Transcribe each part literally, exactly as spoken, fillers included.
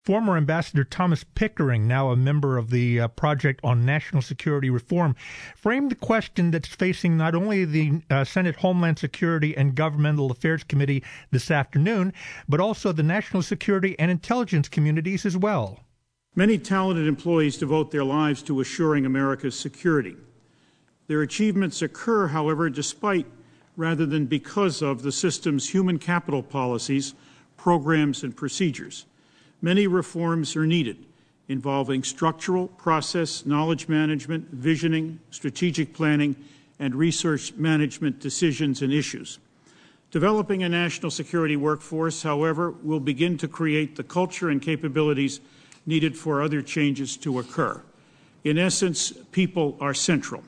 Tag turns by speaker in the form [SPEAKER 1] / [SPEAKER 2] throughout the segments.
[SPEAKER 1] Former Ambassador Thomas Pickering, now a member of the uh, Project on National Security Reform, framed the question that's facing not only the uh, Senate Homeland Security and Governmental Affairs Committee this afternoon, but also the national security and intelligence communities as well.
[SPEAKER 2] Many talented employees devote their lives to assuring America's security. Their achievements occur, however, despite rather than because of the system's human capital policies, programs, and procedures. Many reforms are needed, involving structural, process, knowledge management, visioning, strategic planning, and research management decisions and issues. Developing a national security workforce, however, will begin to create the culture and capabilities needed for other changes to occur. In essence, people are central.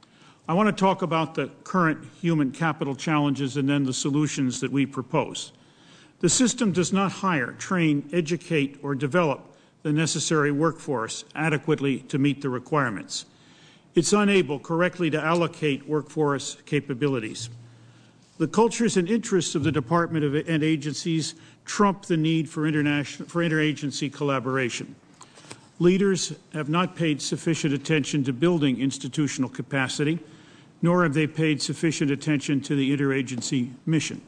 [SPEAKER 2] I want to talk about the current human capital challenges and then the solutions that we propose. The system does not hire, train, educate, or develop the necessary workforce adequately to meet the requirements. It's unable correctly to allocate workforce capabilities. The cultures and interests of the Department of, and agencies trump the need for, international, for interagency collaboration. Leaders have not paid sufficient attention to building institutional capacity, nor have they paid sufficient attention to the interagency mission.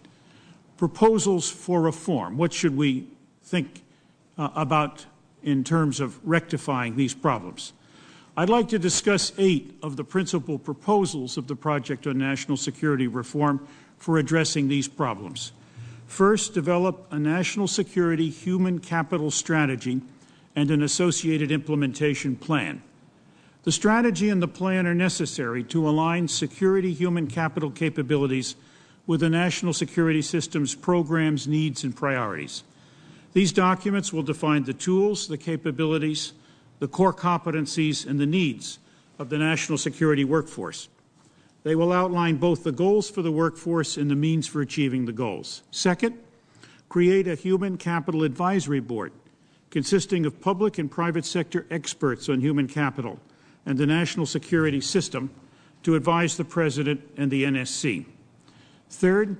[SPEAKER 2] Proposals for reform. What should we think uh, about in terms of rectifying these problems? I'd like to discuss eight of the principal proposals of the Project on National Security Reform for addressing these problems. First, develop a national security human capital strategy and an associated implementation plan. The strategy and the plan are necessary to align security human capital capabilities with the national security system's programs, needs, and priorities. These documents will define the tools, the capabilities, the core competencies, and the needs of the national security workforce. They will outline both the goals for the workforce and the means for achieving the goals. Second, create a human capital advisory board consisting of public and private sector experts on human capital and the national security system to advise the President and the N S C. Third,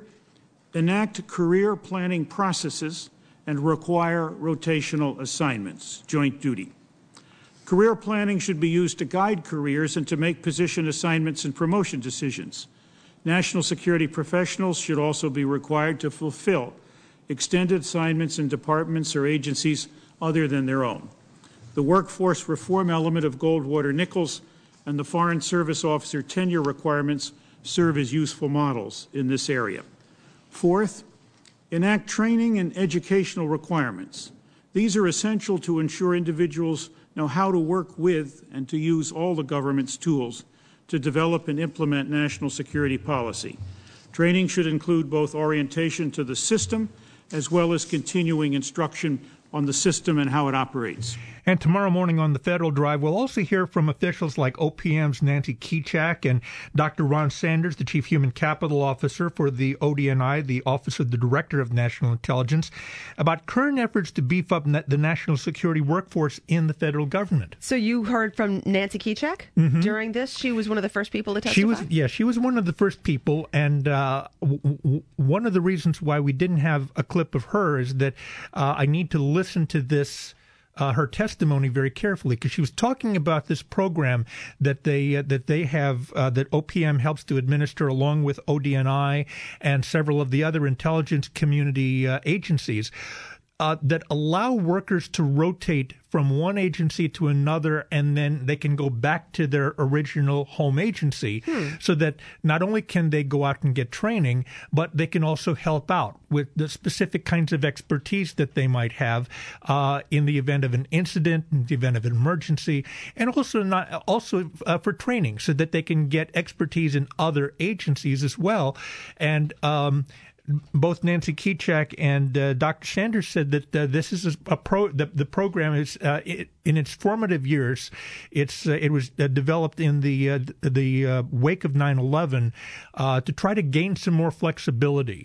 [SPEAKER 2] enact career planning processes and require rotational assignments, joint duty. Career planning should be used to guide careers and to make position assignments and promotion decisions. National security professionals should also be required to fulfill extended assignments in departments or agencies other than their own. The workforce reform element of Goldwater-Nichols and the Foreign Service Officer tenure requirements serve as useful models in this area. Fourth, enact training and educational requirements. These are essential to ensure individuals know how to work with and to use all the government's tools to develop and implement national security policy. Training should include both orientation to the system as well as continuing instruction on the system and how it operates.
[SPEAKER 1] And tomorrow morning on the Federal Drive, we'll also hear from officials like O P M's Nancy Kicak and Doctor Ron Sanders, the Chief Human Capital Officer for the O D N I, the Office of the Director of National Intelligence, about current efforts to beef up the national security workforce in the federal government.
[SPEAKER 3] So you heard from Nancy Kicak mm-hmm. during this? She was one of the first people to testify?
[SPEAKER 1] She was, yeah, she was one of the first people, and uh, w- w- one of the reasons why we didn't have a clip of her is that uh, I need to listen to this Uh, her testimony very carefully, because she was talking about this program that they uh, that they have uh, that O P M helps to administer along with O D N I and several of the other intelligence community uh, agencies uh, that allow workers to rotate from one agency to another, and then they can go back to their original home agency hmm. so that not only can they go out and get training, but they can also help out with the specific kinds of expertise that they might have uh, in the event of an incident, in the event of an emergency, and also not also uh, for training so that they can get expertise in other agencies as well. And um both Nancy Kicak and uh, Doctor Sanders said that uh, this is a, a pro. The, the program is uh, it, in its formative years. It's uh, it was uh, developed in the uh, the uh, wake of nine eleven uh, to try to gain some more flexibility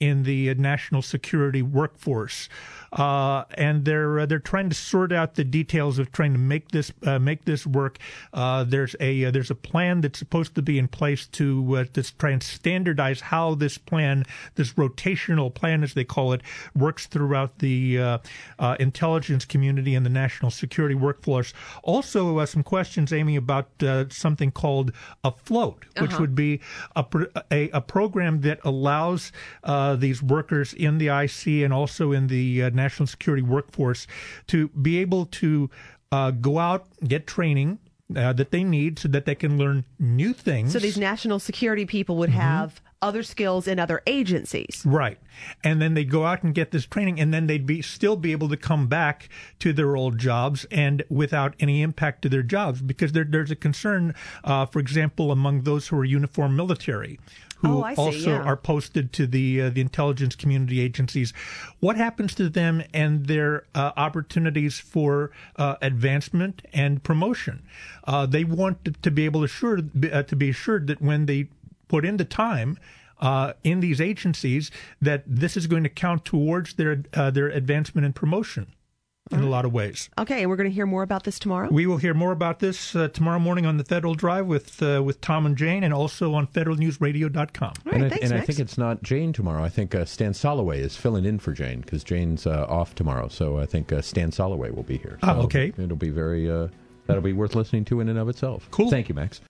[SPEAKER 1] in the uh, national security workforce. Uh, and they're uh, they're trying to sort out the details of trying to make this uh, make this work. Uh, there's a uh, there's a plan that's supposed to be in place to uh, to try and standardize how this plan, this rotational plan as they call it, works throughout the uh, uh, intelligence community and the national security workforce. Also, uh, some questions, Amy, about uh, something called Afloat, which
[SPEAKER 3] Uh-huh.
[SPEAKER 1] would be a, a a program that allows uh, these workers in the I C and also in the uh, national security workforce to be able to uh, go out, get training uh, that they need so that they can learn new things.
[SPEAKER 3] So these national security people would
[SPEAKER 1] Mm-hmm.
[SPEAKER 3] have other skills in other agencies.
[SPEAKER 1] Right. And then they go out and get this training, and then they'd be still be able to come back to their old jobs and without any impact to their jobs, because there, there's a concern, uh, for example, among those who are uniformed military, who
[SPEAKER 3] Oh, I see,
[SPEAKER 1] also
[SPEAKER 3] yeah.
[SPEAKER 1] are posted to the uh, the intelligence community agencies. What happens to them and their uh, opportunities for uh, advancement and promotion? Uh, they want to, to be able to sure uh, to be assured that when they put in the time uh, in these agencies, that this is going to count towards their uh, their advancement and promotion in a lot of ways.
[SPEAKER 3] Okay, and we're going to hear more about this tomorrow?
[SPEAKER 1] We will hear more about this uh, tomorrow morning on the Federal Drive with uh, with Tom and Jane, and also on federal news radio dot com.
[SPEAKER 3] All right,
[SPEAKER 4] and I,
[SPEAKER 3] thanks,
[SPEAKER 4] and I
[SPEAKER 3] Max.
[SPEAKER 4] think it's not Jane tomorrow. I think uh, Stan Soloway is filling in for Jane because Jane's uh, off tomorrow. So I think uh, Stan Soloway will be here. So
[SPEAKER 1] Ah, okay.
[SPEAKER 4] It'll be very, uh, that'll be worth listening to in and of itself.
[SPEAKER 1] Cool.
[SPEAKER 4] Thank you, Max.